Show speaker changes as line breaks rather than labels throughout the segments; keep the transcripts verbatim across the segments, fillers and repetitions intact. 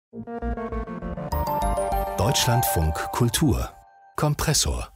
Deutschlandfunk Kultur Kompressor.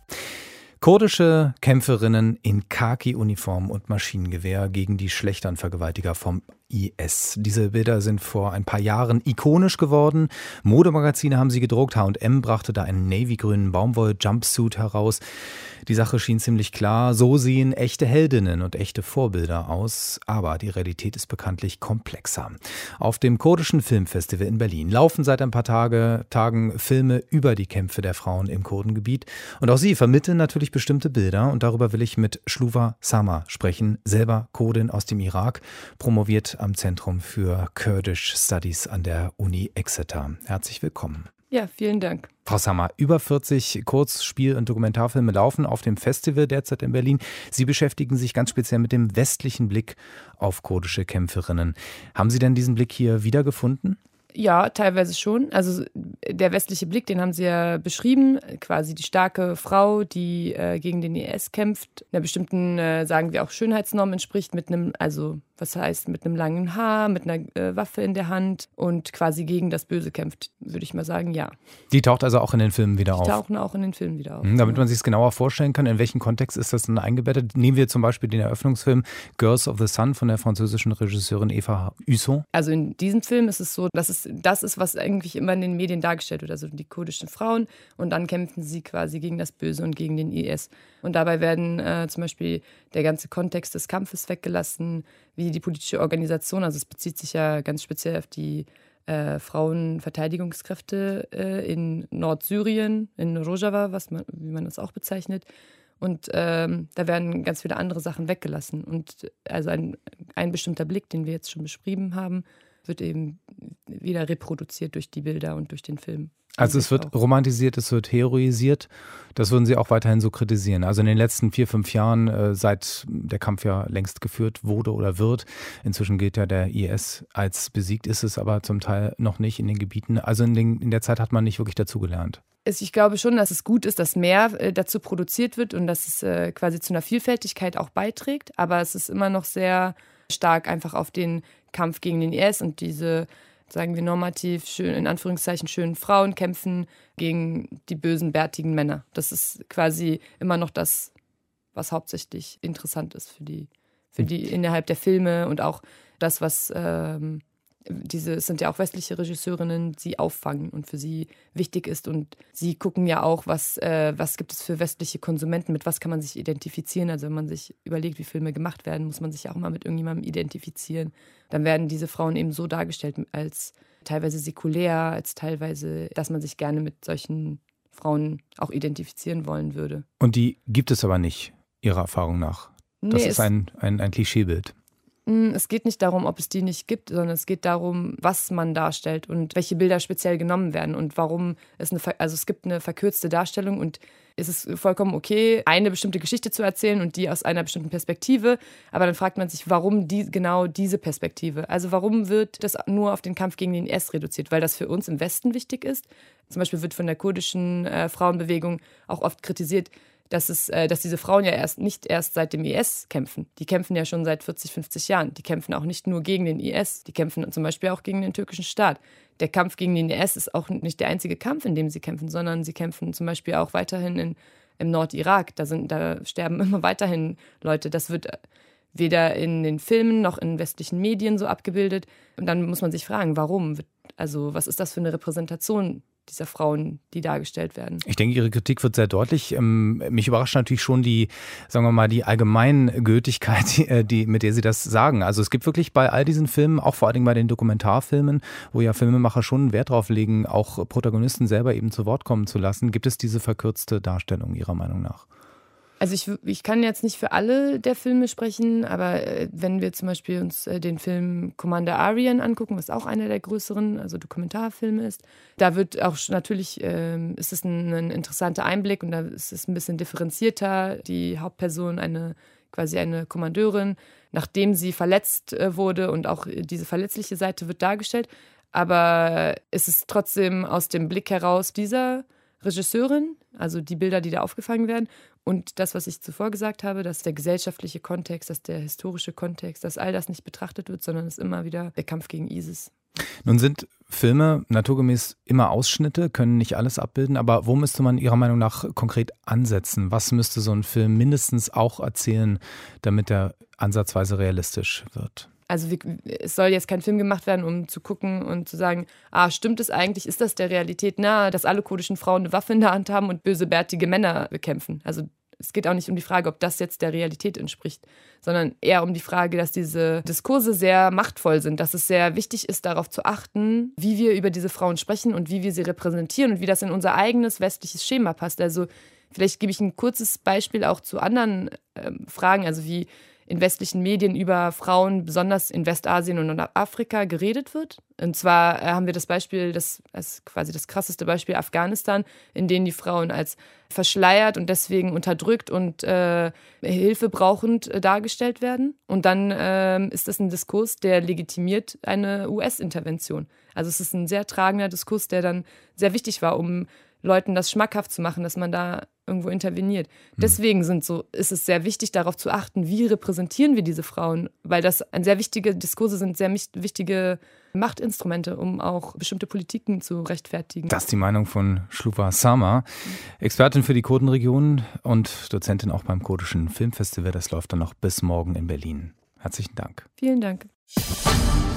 Kurdische Kämpferinnen in Khaki-Uniform und Maschinengewehr gegen die Schlechternvergewaltiger vom I S. Diese Bilder sind vor ein paar Jahren ikonisch geworden. Modemagazine haben sie gedruckt. H und M brachte da einen navygrünen Baumwoll-Jumpsuit heraus. Die Sache schien ziemlich klar. So sehen echte Heldinnen und echte Vorbilder aus. Aber die Realität ist bekanntlich komplexer. Auf dem Kurdischen Filmfestival in Berlin laufen seit ein paar Tage, Tagen Filme über die Kämpfe der Frauen im Kurdengebiet. Und auch sie vermitteln natürlich bestimmte Bilder. Und darüber will ich mit Shluva Sama sprechen. Selber Kurdin aus dem Irak, promoviert am Zentrum für Kurdish Studies an der Uni Exeter. Herzlich willkommen.
Ja, vielen Dank.
Frau Sama, über vierzig Kurzspiel- und Dokumentarfilme laufen auf dem Festival derzeit in Berlin. Sie beschäftigen sich ganz speziell mit dem westlichen Blick auf kurdische Kämpferinnen. Haben Sie denn diesen Blick hier wiedergefunden?
Ja, teilweise schon. Also der westliche Blick, den haben Sie ja beschrieben. Quasi die starke Frau, die äh, gegen den I S kämpft, einer bestimmten, äh, sagen wir auch, Schönheitsnorm entspricht, mit einem, also was heißt, mit einem langen Haar, mit einer äh, Waffe in der Hand und quasi gegen das Böse kämpft, würde ich mal sagen, ja.
Die taucht also auch in den Filmen wieder
die
auf?
Die tauchen auch in den Filmen wieder auf.
Mhm, damit man sich es genauer vorstellen kann, in welchen Kontext ist das dann eingebettet? Nehmen wir zum Beispiel den Eröffnungsfilm Girls of the Sun von der französischen Regisseurin Eva Husson.
Also in diesem Film ist es so, dass es das ist, was eigentlich immer in den Medien dargestellt wird, also die kurdischen Frauen, und dann kämpfen sie quasi gegen das Böse und gegen den I S. Und dabei werden äh, zum Beispiel der ganze Kontext des Kampfes weggelassen, wie die politische Organisation, also es bezieht sich ja ganz speziell auf die äh, Frauenverteidigungskräfte äh, in Nordsyrien, in Rojava, was man, wie man das auch bezeichnet. Und ähm, da werden ganz viele andere Sachen weggelassen. Und also ein, ein bestimmter Blick, den wir jetzt schon beschrieben haben, wird eben wieder reproduziert durch die Bilder und durch den Film.
Also es wird romantisiert, es wird heroisiert. Das würden Sie auch weiterhin so kritisieren. Also in den letzten vier, fünf Jahren, äh, seit der Kampf ja längst geführt wurde oder wird, inzwischen gilt ja der I S als besiegt, ist es aber zum Teil noch nicht in den Gebieten. Also in, den, in der Zeit hat man nicht wirklich dazugelernt.
Ich glaube schon, dass es gut ist, dass mehr äh, dazu produziert wird und dass es äh, quasi zu einer Vielfältigkeit auch beiträgt. Aber es ist immer noch sehr stark einfach auf den Kampf gegen den I S und diese, sagen wir normativ, schön, in Anführungszeichen schönen Frauen kämpfen gegen die bösen, bärtigen Männer. Das ist quasi immer noch das, was hauptsächlich interessant ist für die, für die innerhalb der Filme und auch das, was ähm, diese, es sind ja auch westliche Regisseurinnen, sie auffangen und für sie wichtig ist. Und sie gucken ja auch, was, äh, was gibt es für westliche Konsumenten, mit was kann man sich identifizieren. Also wenn man sich überlegt, wie Filme gemacht werden, muss man sich ja auch mal mit irgendjemandem identifizieren. Dann werden diese Frauen eben so dargestellt als teilweise säkulär, als teilweise, dass man sich gerne mit solchen Frauen auch identifizieren wollen würde.
Und die gibt es aber nicht, Ihrer Erfahrung nach? Das nee, ist ein, ein, ein Klischeebild.
Es geht nicht darum, ob es die nicht gibt, sondern es geht darum, was man darstellt und welche Bilder speziell genommen werden und warum es eine, also es gibt eine verkürzte Darstellung und es ist vollkommen okay, eine bestimmte Geschichte zu erzählen und die aus einer bestimmten Perspektive, aber dann fragt man sich, warum die, genau diese Perspektive? Also warum wird das nur auf den Kampf gegen den I S reduziert? Weil das für uns im Westen wichtig ist. Zum Beispiel wird von der kurdischen äh, Frauenbewegung auch oft kritisiert, dass, es, äh, dass diese Frauen ja erst nicht erst seit dem I S kämpfen. Die kämpfen ja schon seit vierzig, fünfzig Jahren. Die kämpfen auch nicht nur gegen den I S, die kämpfen zum Beispiel auch gegen den türkischen Staat. Der Kampf gegen den I S ist auch nicht der einzige Kampf, in dem sie kämpfen, sondern sie kämpfen zum Beispiel auch weiterhin in, im Nordirak. Da, sind, da sterben immer weiterhin Leute. Das wird weder in den Filmen noch in westlichen Medien so abgebildet. Und dann muss man sich fragen, warum? Also was ist das für eine Repräsentation dieser Frauen, die dargestellt werden?
Ich denke, Ihre Kritik wird sehr deutlich. Mich überrascht natürlich schon die, sagen wir mal, die Allgemeingültigkeit, die, mit der Sie das sagen. Also es gibt wirklich bei all diesen Filmen, auch vor allen Dingen bei den Dokumentarfilmen, wo ja Filmemacher schon Wert drauf legen, auch Protagonisten selber eben zu Wort kommen zu lassen, gibt es diese verkürzte Darstellung Ihrer Meinung nach?
Also ich, ich kann jetzt nicht für alle der Filme sprechen, aber äh, wenn wir zum Beispiel uns äh, den Film Commander Aryan angucken, was auch einer der größeren, also Dokumentarfilme ist, da wird auch natürlich, äh, ist es ein, ein interessanter Einblick und da ist es ein bisschen differenzierter. Die Hauptperson, eine quasi eine Kommandeurin, nachdem sie verletzt äh, wurde und auch diese verletzliche Seite wird dargestellt, aber es ist trotzdem aus dem Blick heraus dieser Regisseurin, also die Bilder, die da aufgefangen werden. Und das, was ich zuvor gesagt habe, dass der gesellschaftliche Kontext, dass der historische Kontext, dass all das nicht betrachtet wird, sondern es immer wieder der Kampf gegen ISIS
Nun sind Filme naturgemäß immer Ausschnitte, können nicht alles abbilden, aber wo müsste man Ihrer Meinung nach konkret ansetzen? Was müsste so ein Film mindestens auch erzählen, damit er ansatzweise realistisch wird?
Also wie, es soll jetzt kein Film gemacht werden, um zu gucken und zu sagen, ah, stimmt es eigentlich, ist das der Realität nahe, dass alle kurdischen Frauen eine Waffe in der Hand haben und böse bärtige Männer bekämpfen? Also es geht auch nicht um die Frage, ob das jetzt der Realität entspricht, sondern eher um die Frage, dass diese Diskurse sehr machtvoll sind, dass es sehr wichtig ist, darauf zu achten, wie wir über diese Frauen sprechen und wie wir sie repräsentieren und wie das in unser eigenes westliches Schema passt. Also vielleicht gebe ich ein kurzes Beispiel auch zu anderen äh, Fragen, also wie in westlichen Medien über Frauen, besonders in Westasien und Afrika, geredet wird. Und zwar äh, haben wir das Beispiel, das ist quasi das krasseste Beispiel Afghanistan, in dem die Frauen als verschleiert und deswegen unterdrückt und äh, Hilfe brauchend äh, dargestellt werden. Und dann äh, ist das ein Diskurs, der legitimiert eine U S-Intervention. Also es ist ein sehr tragender Diskurs, der dann sehr wichtig war, um Leuten das schmackhaft zu machen, dass man da irgendwo interveniert. Deswegen sind so, ist es sehr wichtig, darauf zu achten, wie repräsentieren wir diese Frauen, weil das ein sehr wichtige Diskurse sind, sehr wichtige Machtinstrumente, um auch bestimmte Politiken zu rechtfertigen.
Das ist die Meinung von Shluva Sama, Expertin für die Kurdenregion und Dozentin auch beim Kurdischen Filmfestival. Das läuft dann noch bis morgen in Berlin. Herzlichen Dank.
Vielen Dank.